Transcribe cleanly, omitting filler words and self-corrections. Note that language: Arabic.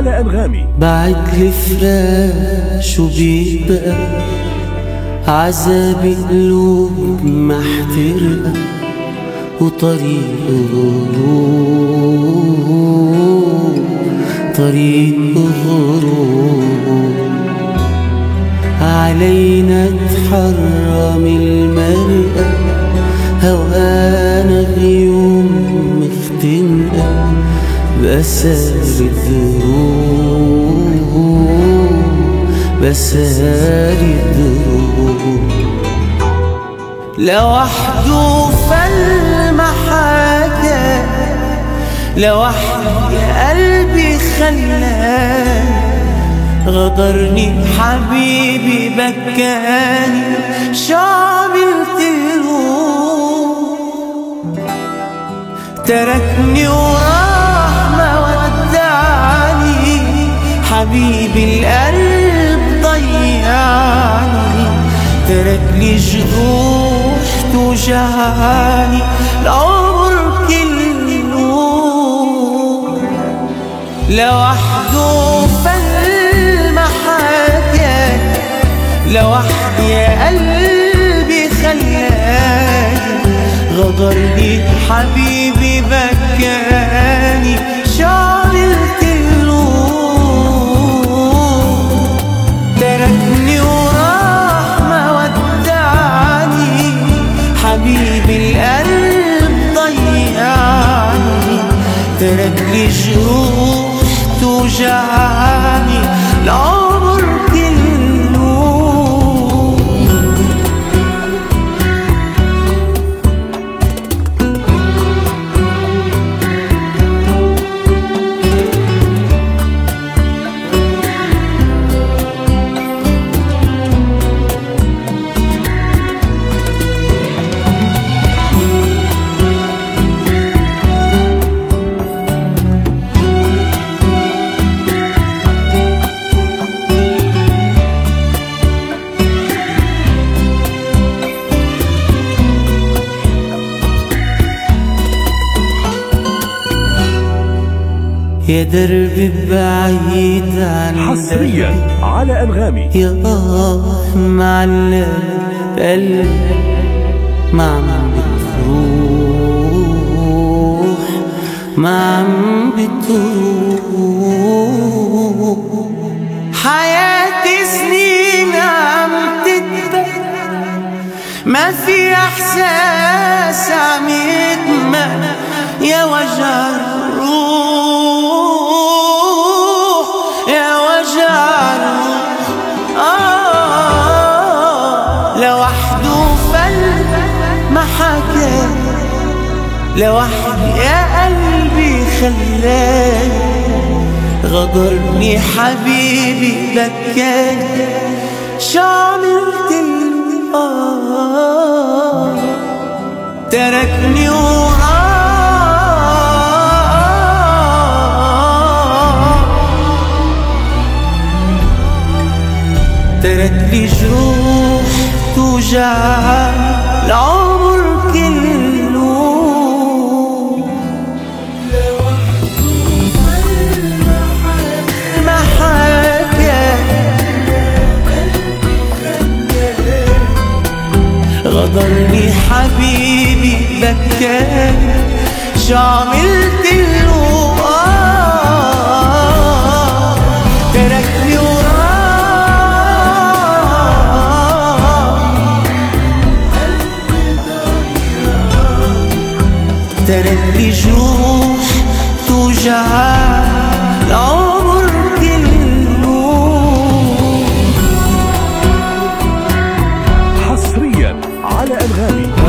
على أنغامي. بعتلي فراش وبيبقى عذابي قلوب محترقة وطريق غروب علينا تحرم المرأة هوانا غيوم مختنقة بأسار الدروب لوحده فالمحاكاة لوحدي يا قلبي خلاني غدرني حبيبي بكاني شو عملتله تركني وراح ما ودعني حبيبي القلب ضيعني تركلي جروح توجعني العمر كله لوحده فالمحاكاة لوحدي يا قلبي خلاني غدرني حبيبي بكاني شو عملتله تركني وراح ما ودعني حبيبي القلب ضيعني تركلي جروح توجعني العمر كله يا دربي بعيد عن حصريا على أنغامي. يا معلق قلبي ما عم بتروح ما عم بتروح حياتي سنين عم تتبع ما في احساس عم يكمل يا وجع الروح يا وجع الروح لوحده فالمحاكاة لوحدي يا قلبي خلاني غدرني حبيبي بكاني شو عملتله تركني تركلي جروح توجعني العمر كله غدرني حبيبي بكاني شو عملتله تركني تركلي جروح توجعني العمر كله. حصريا على أنغامي.